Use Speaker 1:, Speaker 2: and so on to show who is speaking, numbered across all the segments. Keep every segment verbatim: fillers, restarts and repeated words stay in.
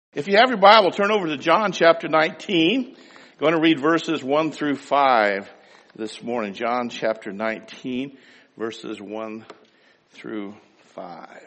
Speaker 1: If you have your Bible, turn over to John chapter nineteen. I'm going to read verses one through five this morning. John chapter nineteen, verses one through five.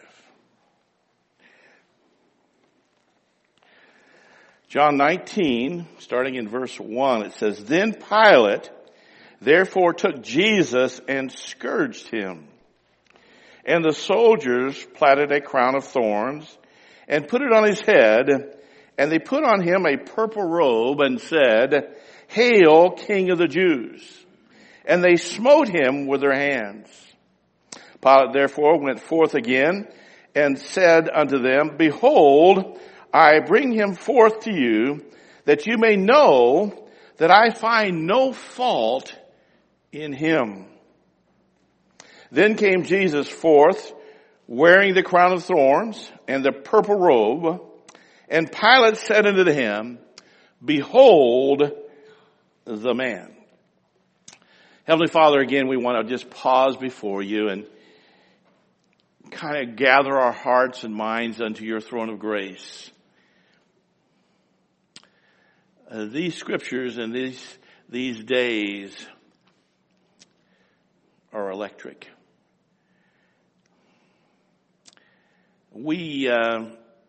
Speaker 1: John nineteen, starting in verse one, it says, Then Pilate therefore took Jesus and scourged him. And the soldiers platted a crown of thorns and put it on his head, and they put on him a purple robe and said, Hail, King of the Jews! And they smote him with their hands. Pilate therefore went forth again and said unto them, Behold, I bring him forth to you, that you may know that I find no fault in him. Then came Jesus forth, wearing the crown of thorns and the purple robe. And Pilate said unto him, Behold the man. Heavenly Father, again, we want to just pause before you and kind of gather our hearts and minds unto your throne of grace. Uh, these scriptures and these, these days are electric. We, uh,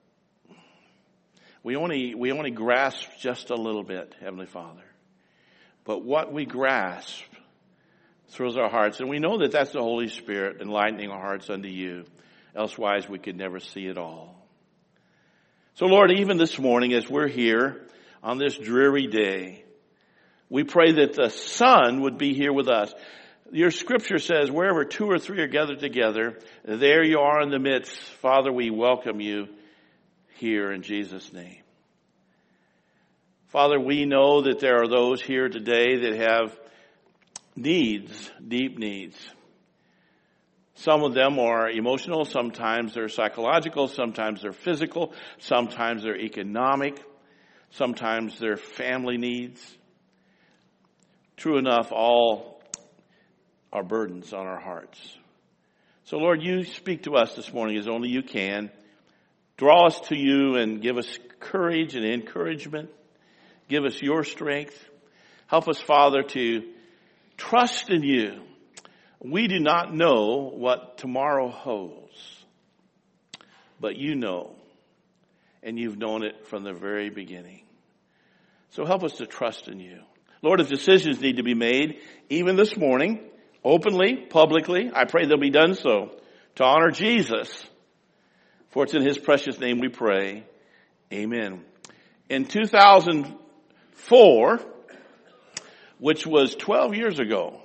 Speaker 1: we only, we only grasp just a little bit, Heavenly Father. But what we grasp thrills our hearts. And we know that that's the Holy Spirit enlightening our hearts unto you. Elsewise, we could never see it all. So Lord, even this morning as we're here on this dreary day, we pray that the Son would be here with us. Your scripture says, wherever two or three are gathered together, there you are in the midst. Father, we welcome you here in Jesus' name. Father, we know that there are those here today that have needs, deep needs. Some of them are emotional, sometimes they're psychological, sometimes they're physical, sometimes they're economic, sometimes they're family needs. True enough, all our burdens on our hearts. So Lord, you speak to us this morning as only you can. Draw us to you and give us courage and encouragement. Give us your strength. Help us, Father, to trust in you. We do not know what tomorrow holds, but you know, and you've known it from the very beginning. So help us to trust in you. Lord, if decisions need to be made, even this morning, openly, publicly, I pray they'll be done so to honor Jesus. For it's in his precious name we pray. Amen. In two thousand four, which was twelve years ago.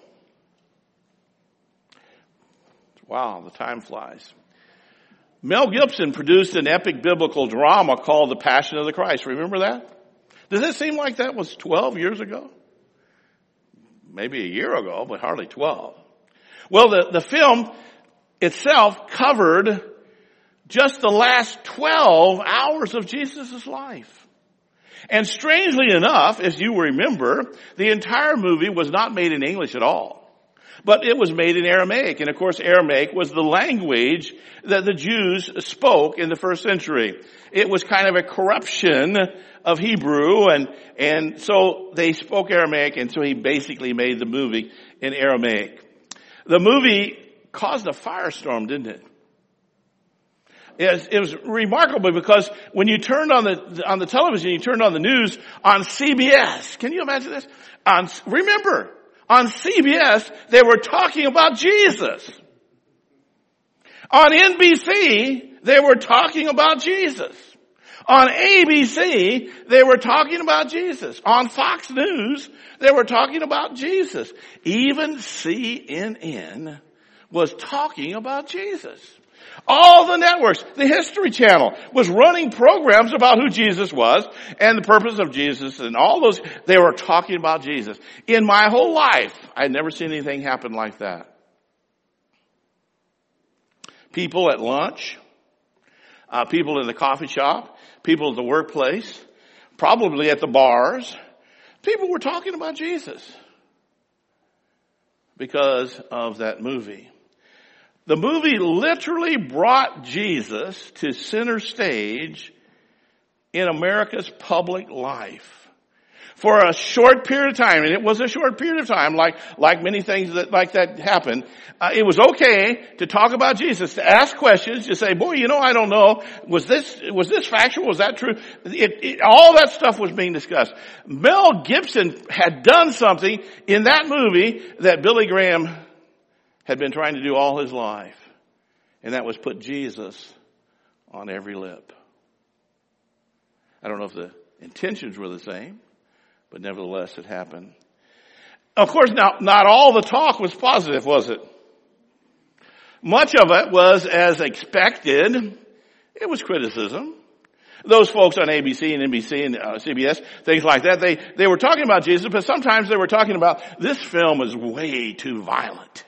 Speaker 1: Wow, the time flies. Mel Gibson produced an epic biblical drama called The Passion of the Christ. Remember that? Does it seem like that was twelve years ago? Maybe a year ago, but hardly twelve. Well, the, the film itself covered just the last twelve hours of Jesus' life. And strangely enough, as you remember, the entire movie was not made in English at all. But it was made in Aramaic. And of course, Aramaic was the language that the Jews spoke in the first century. It was kind of a corruption of Hebrew, and, and so they spoke Aramaic, and so he basically made the movie in Aramaic. The movie caused a firestorm, didn't it? It was, it was remarkable because when you turned on the, on the television, you turned on the news on C B S. Can you imagine this? On, remember, on C B S, they were talking about Jesus. On N B C, they were talking about Jesus. On A B C, they were talking about Jesus. On Fox News, they were talking about Jesus. Even C N N was talking about Jesus. All the networks, the History Channel was running programs about who Jesus was and the purpose of Jesus and all those. They were talking about Jesus. In my whole life, I'd never seen anything happen like that. People at lunch, uh, people in the coffee shop, people at the workplace, probably at the bars, people were talking about Jesus because of that movie. The movie literally brought Jesus to center stage in America's public life. For a short period of time, and it was a short period of time, like, like many things that, like that happened, uh, it was okay to talk about Jesus, to ask questions, to say, boy, you know, I don't know, was this, was this factual, was that true? It, it, all that stuff was being discussed. Mel Gibson had done something in that movie that Billy Graham had been trying to do all his life, and that was put Jesus on every lip. I don't know if the intentions were the same, but nevertheless, it happened. Of course, now, not all the talk was positive, was it? Much of it was as expected. It was criticism. Those folks on A B C and N B C and uh, C B S, things like that, they, they were talking about Jesus, but sometimes they were talking about, this film is way too violent.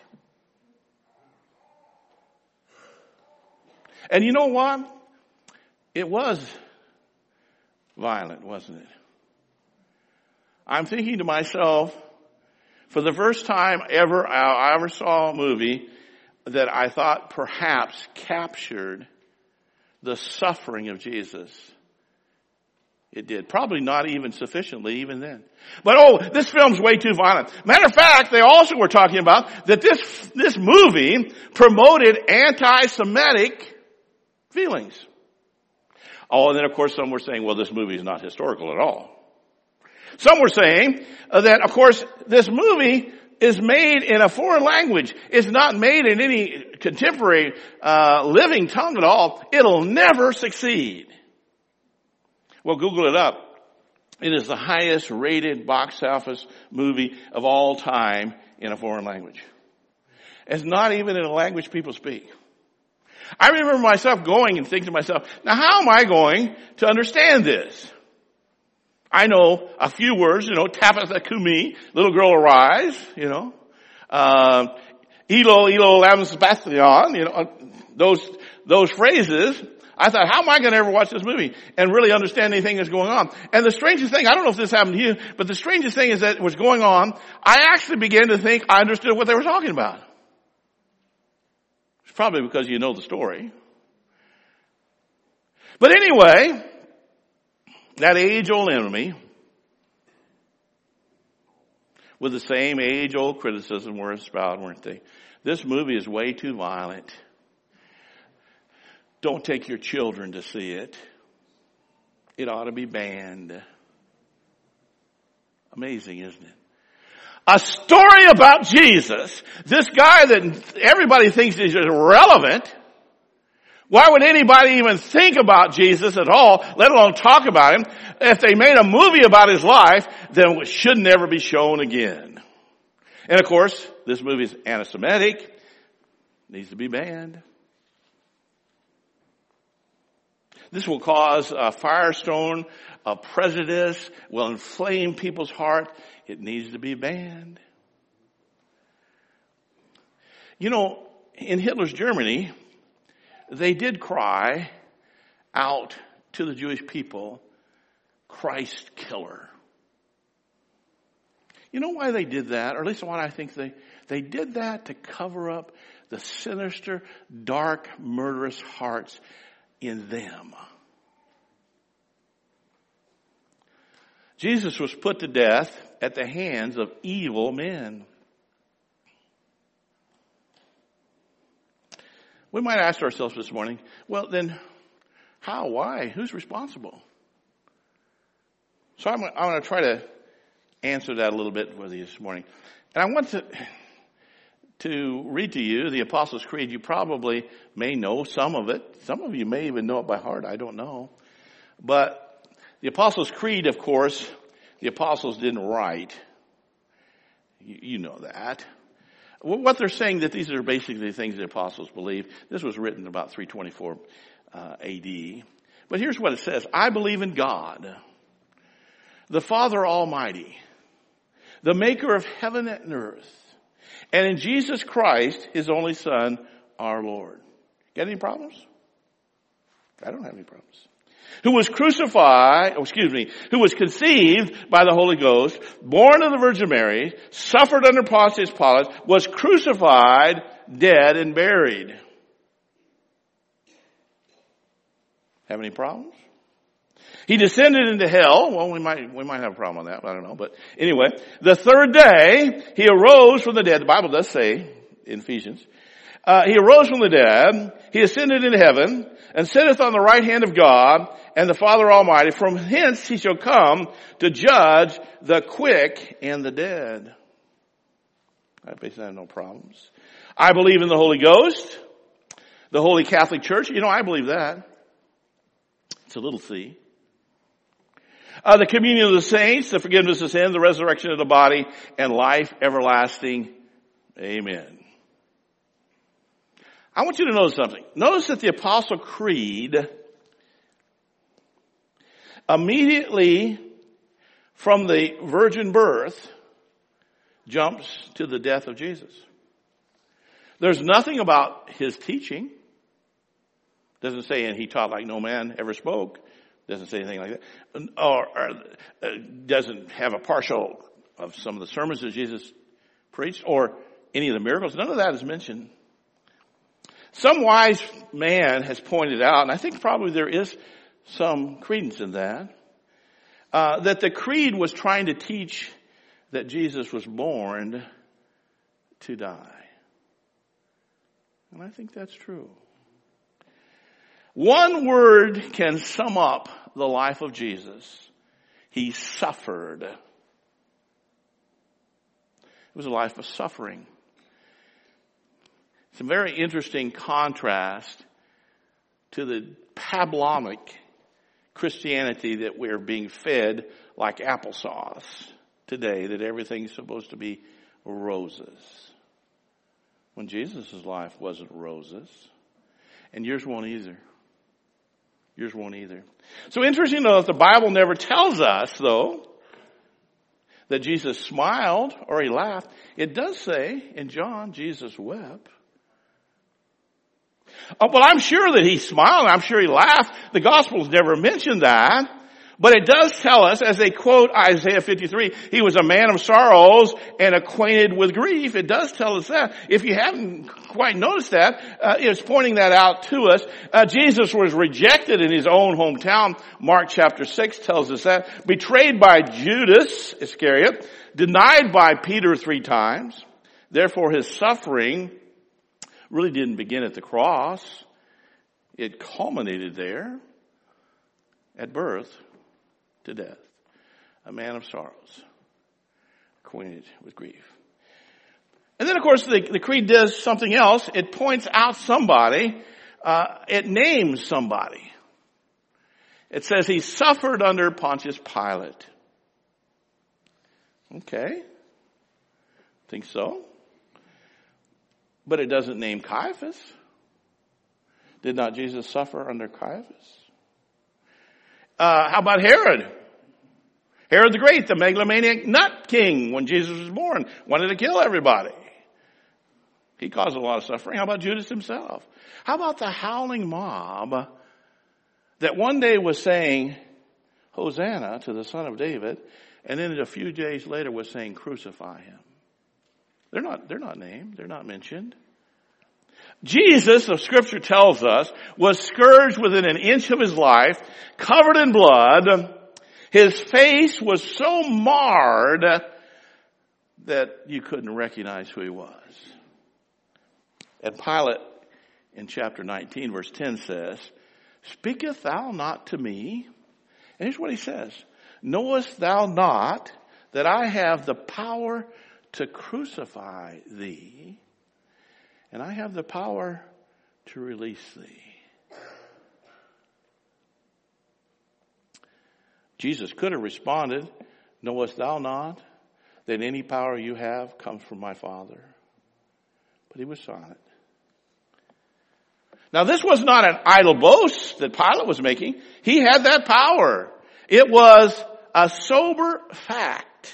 Speaker 1: And you know what? It was violent, wasn't it? I'm thinking to myself, for the first time ever I ever saw a movie that I thought perhaps captured the suffering of Jesus. It did. Probably not even sufficiently even then. But oh, this film's way too violent. Matter of fact, they also were talking about that this, this movie promoted anti-Semitic feelings. Oh, and then of course some were saying, well, this movie is not historical at all. Some were saying uh, that, of course, this movie is made in a foreign language. It's not made in any contemporary uh, living tongue at all. It'll never succeed. Well, Google it up. It is the highest rated box office movie of all time in a foreign language. It's not even in a language people speak. I remember myself going and thinking to myself, now how am I going to understand this? I know a few words, you know, Tabitha Kumi, little girl arise, you know, uh, Elo, Elo, Lam Sebastian, you know, those, those phrases. I thought, how am I going to ever watch this movie and really understand anything that's going on? And the strangest thing, I don't know if this happened to you, but the strangest thing is that it was going on. I actually began to think I understood what they were talking about. It's probably because you know the story. But anyway, that age-old enemy, with the same age-old criticism were spouted, weren't they? This movie is way too violent. Don't take your children to see it. It ought to be banned. Amazing, isn't it? A story about Jesus, this guy that everybody thinks is irrelevant. Why would anybody even think about Jesus at all, let alone talk about him? If they made a movie about his life, then it should never be shown again. And of course, this movie is anti-Semitic, needs to be banned. This will cause a firestorm, a prejudice, will inflame people's heart. It needs to be banned. You know, in Hitler's Germany, they did cry out to the Jewish people, Christ killer. You know why they did that? Or at least what I think they, they did that to cover up the sinister, dark, murderous hearts in them. Jesus was put to death at the hands of evil men. We might ask ourselves this morning, well then, how, why, who's responsible? So I'm, I'm going to try to answer that a little bit with you this morning. And I want to, to read to you the Apostles' Creed. You probably may know some of it. Some of you may even know it by heart. I don't know. But the Apostles' Creed, of course, the apostles didn't write. You, you know that. What they're saying, that these are basically the things the apostles believe. This was written about three twenty-four uh, A D. But here's what it says. I believe in God, the Father Almighty, the maker of heaven and earth, and in Jesus Christ, his only Son, our Lord. Got any problems? I don't have any problems. Who was crucified, oh, excuse me, who was conceived by the Holy Ghost, born of the Virgin Mary, suffered under Pontius Pilate, was crucified, dead, and buried. Have any problems? He descended into hell. Well, we might, we might have a problem on that. I don't know. But anyway, the third day, he arose from the dead. The Bible does say in Ephesians, uh, he arose from the dead. He ascended into heaven and sitteth on the right hand of God and the Father Almighty. From hence he shall come to judge the quick and the dead. I basically have no problems. I believe in the Holy Ghost, the Holy Catholic Church. You know, I believe that. It's a little c. Uh, the communion of the saints, the forgiveness of sin, the resurrection of the body, and life everlasting. Amen. I want you to notice something. Notice that the Apostle Creed immediately from the virgin birth jumps to the death of Jesus. There's nothing about his teaching. Doesn't say, and he taught like no man ever spoke. Doesn't say anything like that. Or, or uh, doesn't have a partial of some of the sermons that Jesus preached or any of the miracles. None of that is mentioned. Some wise man has pointed out, and I think probably there is some credence in that, uh, that the creed was trying to teach that Jesus was born to die. And I think that's true. One word can sum up the life of Jesus. He suffered. It was a life of suffering. It's a very interesting contrast to the Pavlovic Christianity that we're being fed like applesauce today, that everything's supposed to be roses. When Jesus' life wasn't roses. And yours won't either. Yours won't either. So interesting to know that the Bible never tells us, though, that Jesus smiled or he laughed. It does say in John, Jesus wept. Oh, well, I'm sure that he smiled. I'm sure he laughed. The Gospels never mention that. But it does tell us, as they quote Isaiah fifty-three, he was a man of sorrows and acquainted with grief. It does tell us that. If you haven't quite noticed that, uh, it's pointing that out to us. Uh, Jesus was rejected in his own hometown. Mark chapter six tells us that. Betrayed by Judas Iscariot. Denied by Peter three times. Therefore, his suffering really didn't begin at the cross. It culminated there at birth to death. A man of sorrows, acquainted with grief. And then, of course, the, the creed does something else. It points out somebody. Uh, it names somebody. It says he suffered under Pontius Pilate. Okay. Think so. But it doesn't name Caiaphas. Did not Jesus suffer under Caiaphas? Uh, how about Herod? Herod the Great, the megalomaniac nut king when Jesus was born, wanted to kill everybody. He caused a lot of suffering. How about Judas himself? How about the howling mob that one day was saying, Hosanna to the Son of David, and then a few days later was saying, crucify him. They're not, they're not named. They're not mentioned. Jesus, the scripture tells us, was scourged within an inch of his life, covered in blood. His face was so marred that you couldn't recognize who he was. And Pilate, in chapter nineteen, verse ten says, Speaketh thou not to me? And here's what he says. Knowest thou not that I have the power to crucify thee, and I have the power to release thee? Jesus could have responded, Knowest thou not that any power you have comes from my Father? But he was silent. Now, this was not an idle boast that Pilate was making. He had that power. It was a sober fact.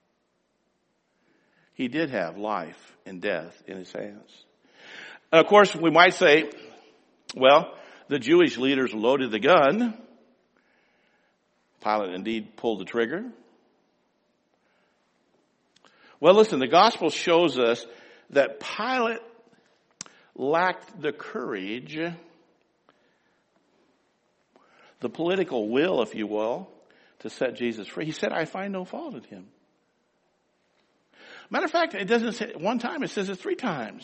Speaker 1: He did have life and death in his hands. And of course, we might say, well, the Jewish leaders loaded the gun. Pilate indeed pulled the trigger. Well, listen, the gospel shows us that Pilate lacked the courage the political will, if you will, to set Jesus free. He said, I find no fault in him. Matter of fact, it doesn't say one time, it says it three times.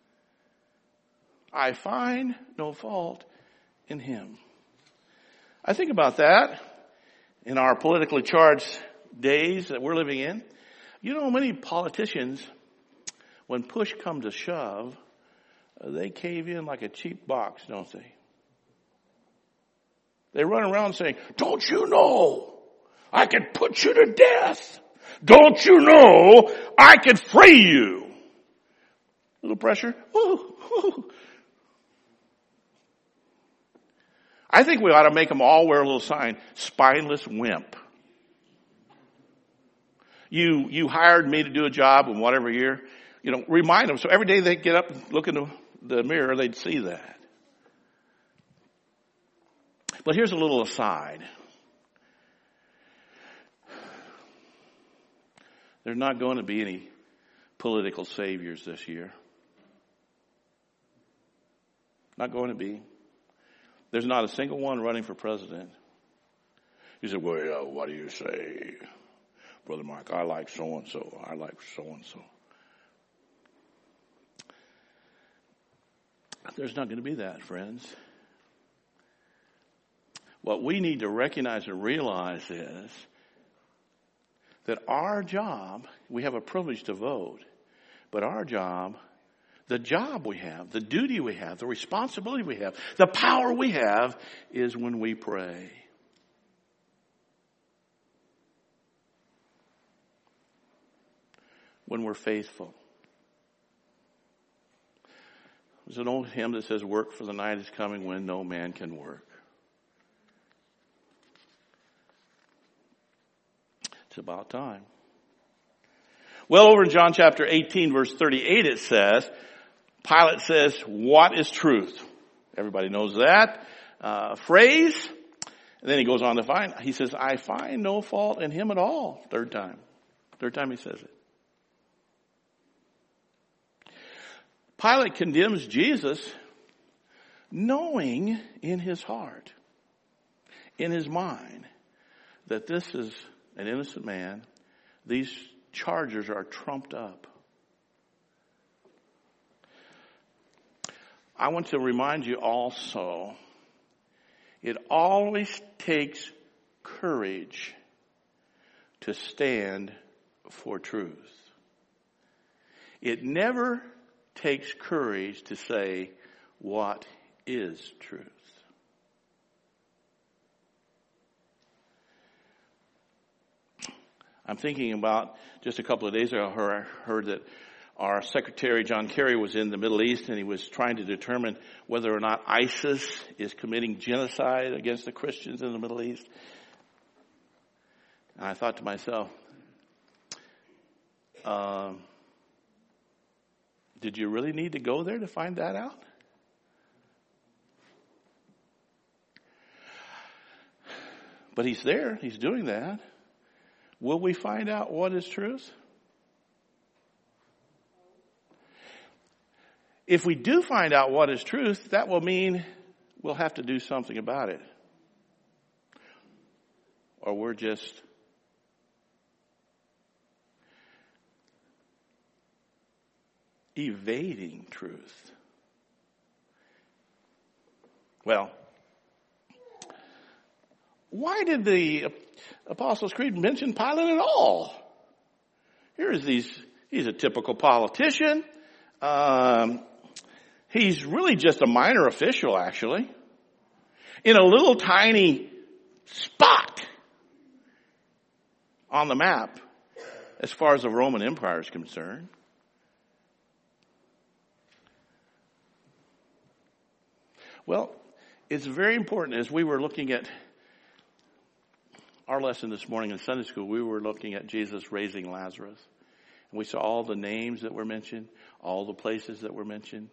Speaker 1: I find no fault in him. I think about that in our politically charged days that we're living in. You know, many politicians, when push comes to shove, they cave in like a cheap box, don't they? They run around saying, don't you know I can put you to death? Don't you know I can free you? Little pressure. Woo, woo. I think we ought to make them all wear a little sign, spineless wimp. You, you hired me to do a job in whatever year. You know, remind them. So every day they get up and look in the, the mirror, they'd see that. But here's a little aside. There's not going to be any political saviors this year. Not going to be. There's not a single one running for president. You said, well, yeah, what do you say? Brother Mark, I like so-and-so. I like so-and-so. There's not going to be that, friends. What we need to recognize and realize is that our job, we have a privilege to vote, but our job, the job we have, the duty we have, the responsibility we have, the power we have is when we pray. When we're faithful. There's an old hymn that says, work for the night is coming when no man can work. It's about time. Well, over in John chapter eighteen, verse thirty-eight, it says, Pilate says, what is truth? Everybody knows that uh, phrase. And then he goes on to find, he says, I find no fault in him at all. Third time. Third time he says it. Pilate condemns Jesus knowing in his heart, in his mind, that this is an innocent man. These charges are trumped up. I want to remind you also, it always takes courage to stand for truth. It never takes courage to say what is truth. I'm thinking about just a couple of days ago, I heard that our Secretary John Kerry was in the Middle East and he was trying to determine whether or not ISIS is committing genocide against the Christians in the Middle East. And I thought to myself, um, did you really need to go there to find that out? But he's there. He's doing that. Will we find out what is truth? If we do find out what is truth, that will mean we'll have to do something about it. Or we're just evading truth. Well, why did the Apostles' Creed mention Pilate at all? Here's these, he's a typical politician. Um, he's really just a minor official, actually, in a little tiny spot on the map as far as the Roman Empire is concerned. Well, it's very important. As we were looking at our lesson this morning in Sunday school, we were looking at Jesus raising Lazarus. And we saw all the names that were mentioned, all the places that were mentioned.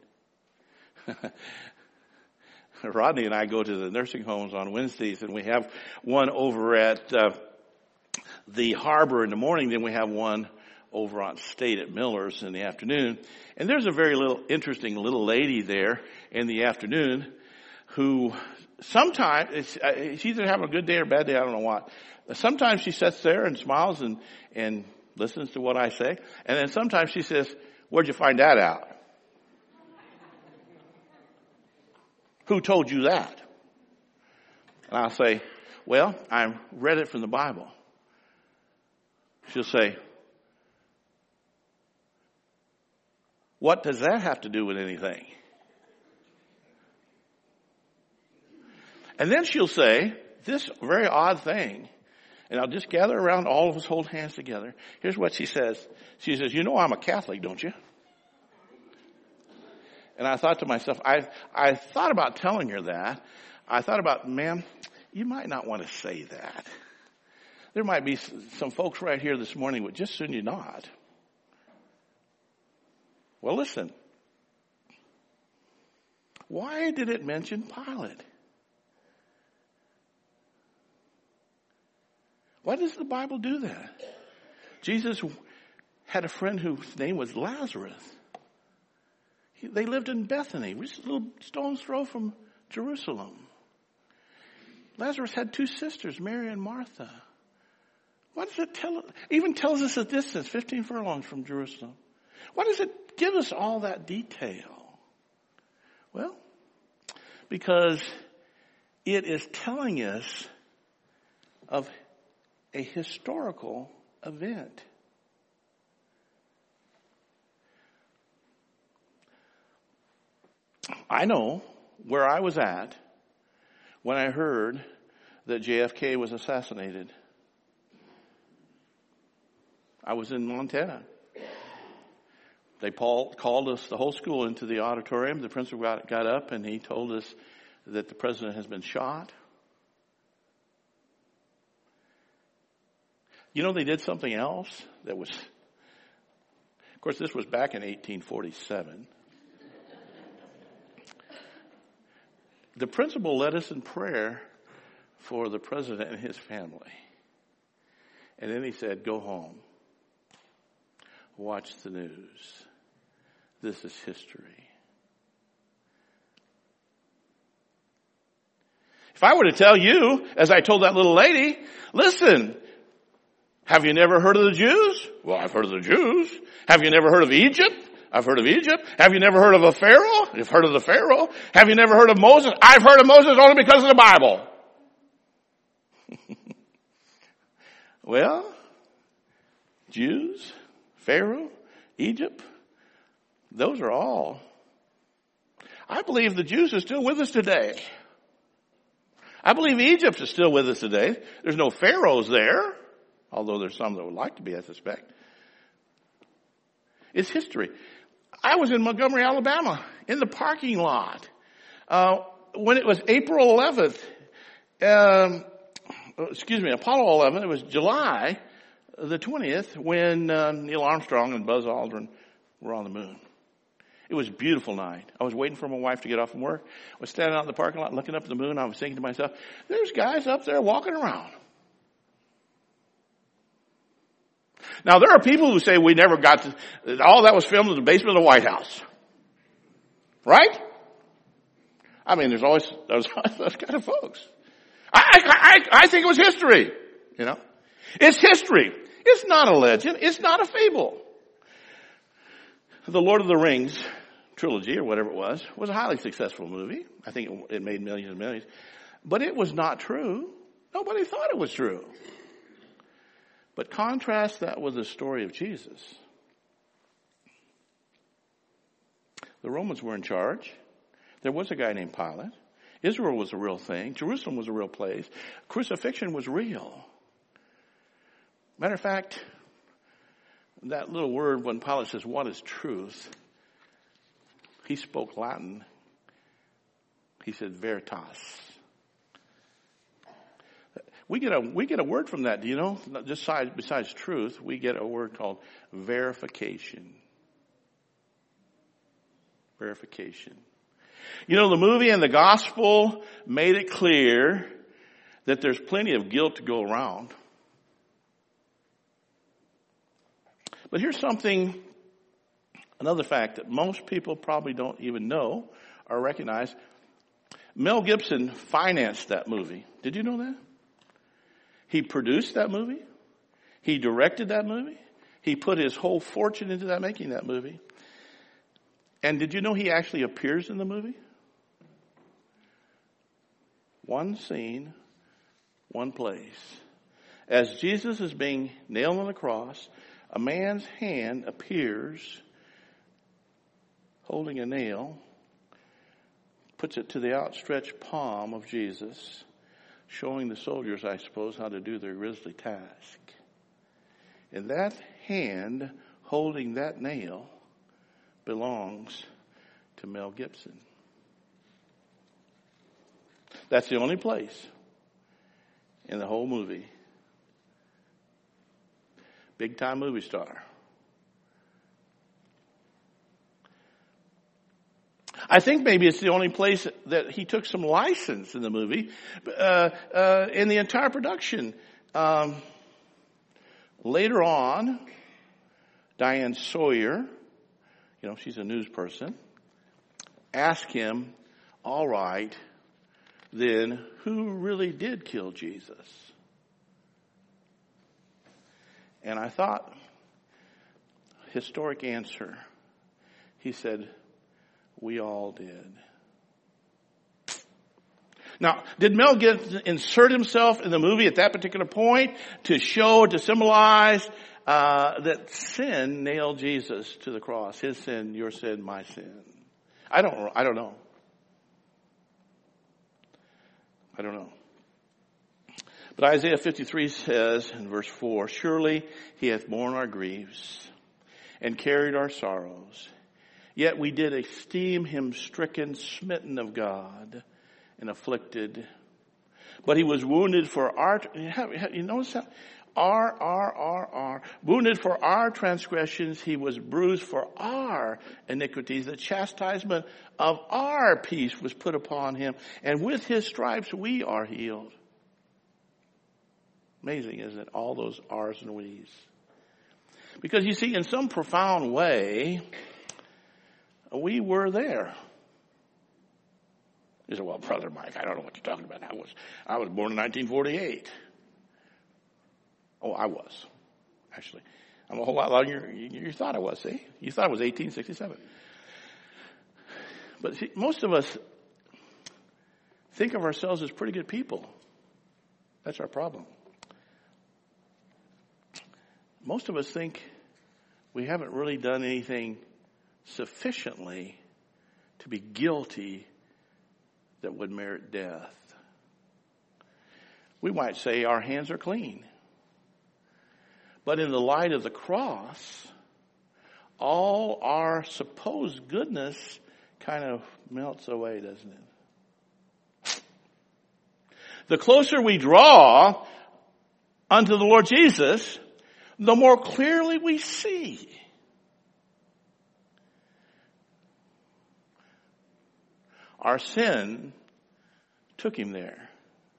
Speaker 1: Rodney and I go to the nursing homes on Wednesdays, and we have one over at uh, the harbor in the morning, then we have one over on State at Miller's in the afternoon. And there's a very little interesting little lady there in the afternoon who sometimes, uh, she's either having a good day or a bad day, I don't know what. Sometimes she sits there and smiles and, and listens to what I say. And then sometimes she says, where'd you find that out? Who told you that? And I'll say, well, I read it from the Bible. She'll say, what does that have to do with anything? And then she'll say this very odd thing, and I'll just gather around, all of us hold hands together. Here's what she says. She says, you know I'm a Catholic, don't you? And I thought to myself, I I thought about telling her that. I thought about, ma'am, you might not want to say that. There might be some folks right here this morning would just soon you not. Well, listen. Why did it mention Pilate? Why does the Bible do that? Jesus had a friend whose name was Lazarus. He, they lived in Bethany, just a little stone's throw from Jerusalem. Lazarus had two sisters, Mary and Martha. Why does it tell? Even tells us a distance, fifteen furlongs from Jerusalem. Why does it give us all that detail? Well, because it is telling us of a historical event. I know where I was at when I heard that J F K was assassinated. I was in Montana. They called us, the whole school, into the auditorium. The principal got, got up and he told us that the president has been shot. You know, they did something else that was, of course, this was back in eighteen forty-seven. The principal led us in prayer for the president and his family. And then he said, go home. Watch the news. This is history. If I were to tell you, as I told that little lady, listen, have you never heard of the Jews? Well, I've heard of the Jews. Have you never heard of Egypt? I've heard of Egypt. Have you never heard of a Pharaoh? You've heard of the Pharaoh. Have you never heard of Moses? I've heard of Moses only because of the Bible. Well, Jews, Pharaoh, Egypt, those are all. I believe the Jews are still with us today. I believe Egypt is still with us today. There's no pharaohs there, although there's some that would like to be, I suspect. It's history. I was in Montgomery, Alabama, in the parking lot, uh, when it was April eleventh, um, excuse me, Apollo eleven, it was July the twentieth, when uh, Neil Armstrong and Buzz Aldrin were on the moon. It was a beautiful night. I was waiting for my wife to get off from work. I was standing out in the parking lot looking up at the moon. I was thinking to myself, there's guys up there walking around. Now, there are people who say we never got to, all that was filmed in the basement of the White House. Right? I mean, there's always those, those kind of folks. I, I, I think it was history, you know. It's history. It's not a legend. It's not a fable. The Lord of the Rings trilogy, or whatever it was, was a highly successful movie. I think it, it made millions and millions. But it was not true. Nobody thought it was true. But contrast that with the story of Jesus. The Romans were in charge. There was a guy named Pilate. Israel was a real thing. Jerusalem was a real place. Crucifixion was real. Matter of fact, that little word when Pilate says, what is truth? He spoke Latin. He said, veritas. We get a we get a word from that. Do you know? Just besides, besides truth, we get a word called verification. Verification. You know, the movie and the gospel made it clear that there's plenty of guilt to go around. But here's something, another fact that most people probably don't even know or recognize. Mel Gibson financed that movie. Did you know that? He produced that movie. He directed that movie. He put his whole fortune into that, making that movie. And did you know he actually appears in the movie? One scene, one place. As Jesus is being nailed on the cross, a man's hand appears holding a nail, puts it to the outstretched palm of Jesus, showing the soldiers, I suppose, how to do their grisly task. And that hand holding that nail belongs to Mel Gibson. That's the only place in the whole movie. Big time movie star. I think maybe it's the only place that he took some license in the movie, uh, uh, in the entire production. Um, later on, Diane Sawyer, you know, she's a news person, asked him, all right, then who really did kill Jesus? And I thought, historic answer. He said, we all did. Now, did Mel Gibson insert himself in the movie at that particular point to show, to symbolize uh, that sin nailed Jesus to the cross? His sin, your sin, my sin. I don't. I don't know. I don't know. But Isaiah fifty-three says in verse four, surely he hath borne our griefs and carried our sorrows. Yet we did esteem him stricken, smitten of God, and afflicted. But he was wounded for our, you notice that? R, R, R, R. Wounded for our transgressions, he was bruised for our iniquities. The chastisement of our peace was put upon him. And with his stripes we are healed. Amazing, isn't it? All those R's and we's. Because you see, in some profound way, we were there. You say, well, Brother Mike, I don't know what you're talking about. I was, I was born in nineteen forty-eight. Oh, I was, actually. I'm a whole lot younger than you, you thought I was, see? You thought I was eighteen sixty-seven. But see, most of us think of ourselves as pretty good people. That's our problem. Most of us think we haven't really done anything sufficiently to be guilty that would merit death. We might say our hands are clean. But in the light of the cross, all our supposed goodness kind of melts away, doesn't it? The closer we draw unto the Lord Jesus, the more clearly we see. Our sin took him there.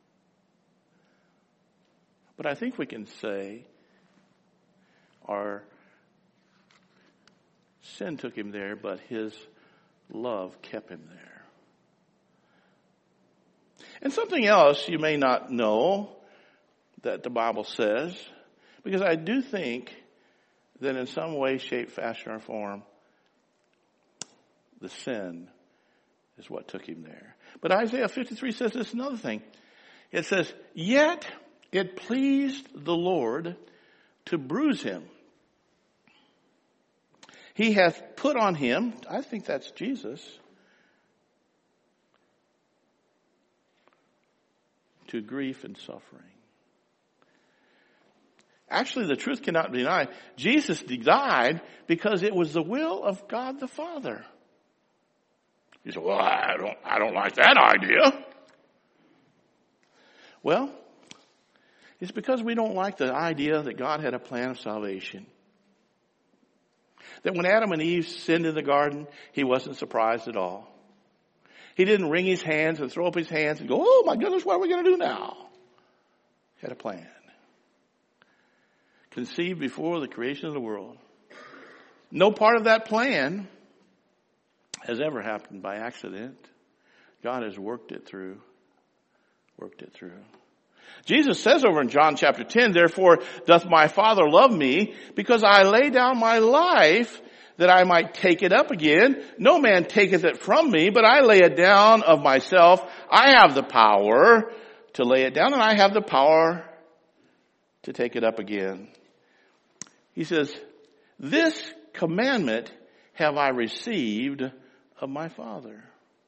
Speaker 1: But I think we can say our sin took him there, but his love kept him there. And something else you may not know that the Bible says, because I do think that in some way, shape, fashion, or form, the sin is what took him there. But Isaiah fifty-three says this another thing. It says, yet it pleased the Lord to bruise him. He hath put on him, I think that's Jesus, to grief and suffering. Actually, the truth cannot be denied. Jesus died because it was the will of God the Father. You say, well, I don't, I don't like that idea. Well, it's because we don't like the idea that God had a plan of salvation. That when Adam and Eve sinned in the garden, he wasn't surprised at all. He didn't wring his hands and throw up his hands and go, oh my goodness, what are we going to do now? He had a plan. Conceived before the creation of the world. No part of that plan has ever happened by accident. God has worked it through. Worked it through. Jesus says over in John chapter ten, therefore doth my Father love me, because I lay down my life that I might take it up again. No man taketh it from me, but I lay it down of myself. I have the power to lay it down, and I have the power to take it up again. He says, this commandment have I received of my Father.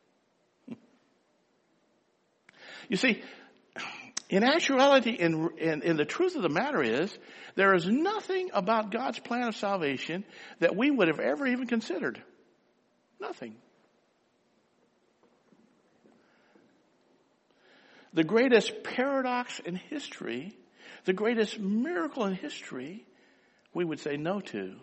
Speaker 1: You see, in actuality, in, in, in the truth of the matter is, there is nothing about God's plan of salvation that we would have ever even considered. Nothing. The greatest paradox in history, the greatest miracle in history, we would say no to.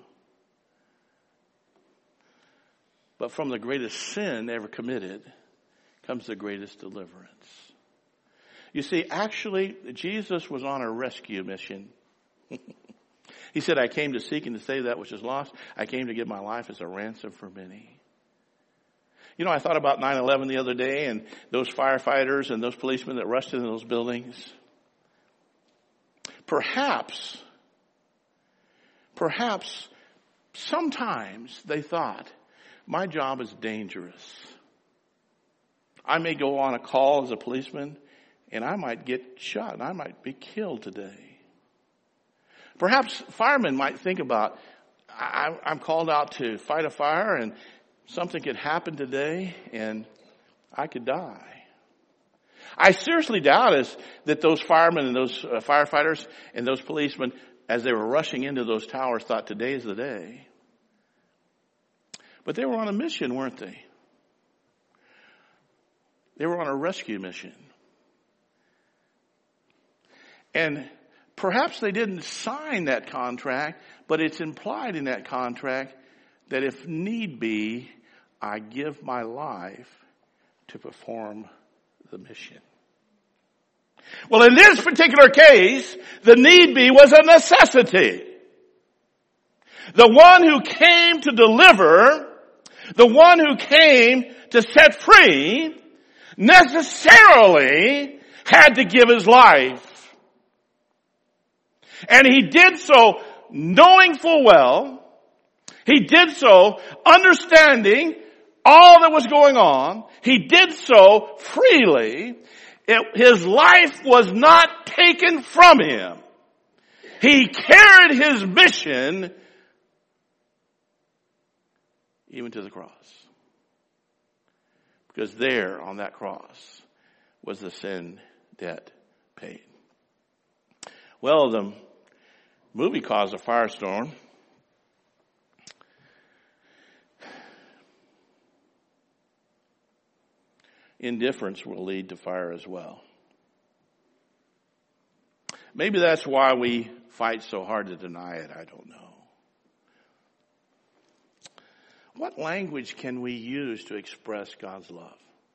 Speaker 1: But from the greatest sin ever committed comes the greatest deliverance. You see, actually, Jesus was on a rescue mission. He said, I came to seek and to save that which is lost. I came to give my life as a ransom for many. You know, I thought about nine eleven the other day and those firefighters and those policemen that rushed into those buildings. Perhaps, perhaps sometimes they thought, my job is dangerous. I may go on a call as a policeman and I might get shot and I might be killed today. Perhaps firemen might think about, I, I'm called out to fight a fire and something could happen today and I could die. I seriously doubt is that those firemen and those uh, firefighters and those policemen, as they were rushing into those towers, thought today is the day. But they were on a mission, weren't they? They were on a rescue mission. And perhaps they didn't sign that contract, but it's implied in that contract that if need be, I give my life to perform the mission. Well, in this particular case, the need be was a necessity. The one who came to deliver, the one who came to set free, necessarily had to give his life. And he did so knowing full well, he did so understanding all that was going on, he did so freely. It, his life was not taken from him. He carried his mission even to the cross. Because there on that cross was the sin debt paid. Well, the movie caused a firestorm. Indifference will lead to fire as well. Maybe that's why we fight so hard to deny it. I don't know. What language can we use to express God's love?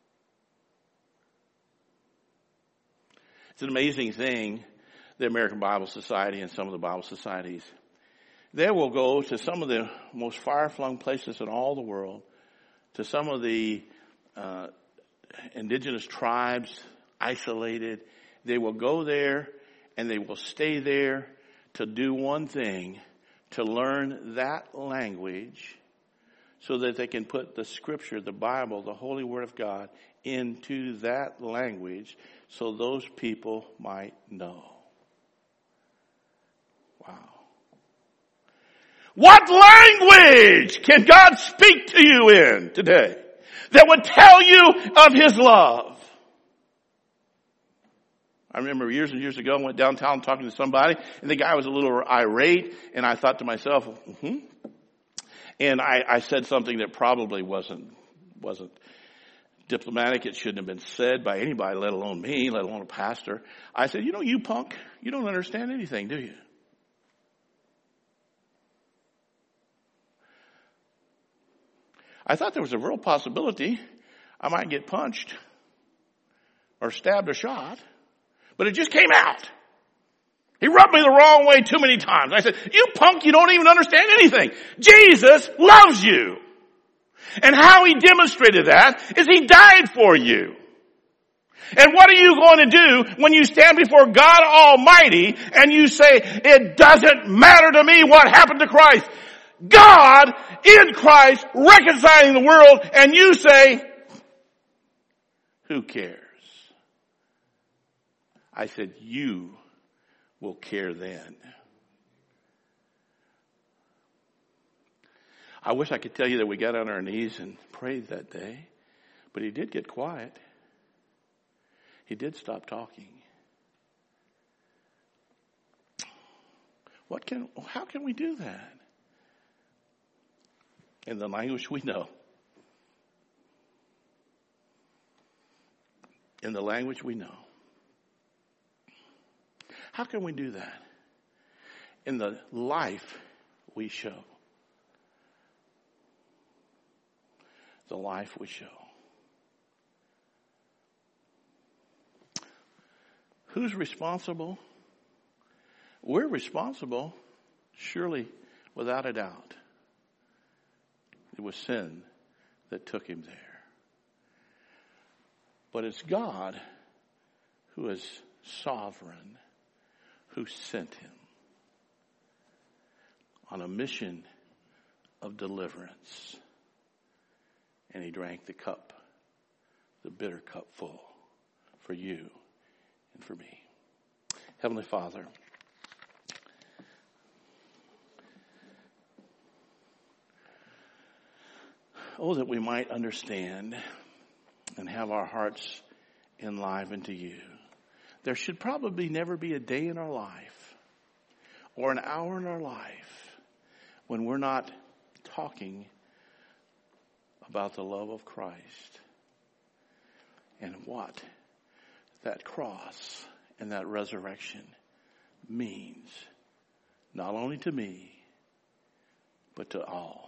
Speaker 1: It's an amazing thing, the American Bible Society and some of the Bible societies. They will go to some of the most far-flung places in all the world, to some of the uh, indigenous tribes, isolated. They will go there and they will stay there to do one thing, to learn that language so that they can put the scripture, the Bible, the Holy Word of God into that language so those people might know. Wow. What language can God speak to you in today that would tell you of His love? I remember years and years ago, I went downtown talking to somebody, and the guy was a little irate, and I thought to myself, mm-hmm. And I, I said something that probably wasn't wasn't diplomatic. It shouldn't have been said by anybody, let alone me, let alone a pastor. I said, you know, you punk, you don't understand anything, do you? I thought there was a real possibility I might get punched or stabbed or shot, but it just came out. He rubbed me the wrong way too many times. I said, you punk, you don't even understand anything. Jesus loves you. And how he demonstrated that is he died for you. And what are you going to do when you stand before God Almighty and you say, it doesn't matter to me what happened to Christ? God in Christ reconciling the world, and you say, who cares? I said, you will care then. I wish I could tell you that we got on our knees and prayed that day, but he did get quiet. He did stop talking. What can, how can we do that? In the language we know. In the language we know. How can we do that? In the life we show. The life we show. Who's responsible? We're responsible, surely, without a doubt. It was sin that took him there. But it's God who is sovereign, who sent him on a mission of deliverance. And he drank the cup, the bitter cup full, for you and for me. Heavenly Father, oh, that we might understand and have our hearts enlivened to you. There should probably never be a day in our life or an hour in our life when we're not talking about the love of Christ and what that cross and that resurrection means, not only to me, but to all.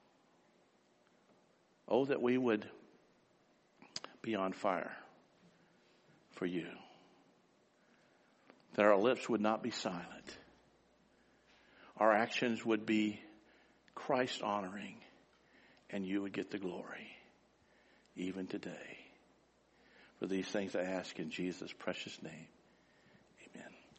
Speaker 1: Oh, that we would be on fire for you. That our lips would not be silent. Our actions would be Christ honoring, and you would get the glory even today. For these things I ask in Jesus' precious name.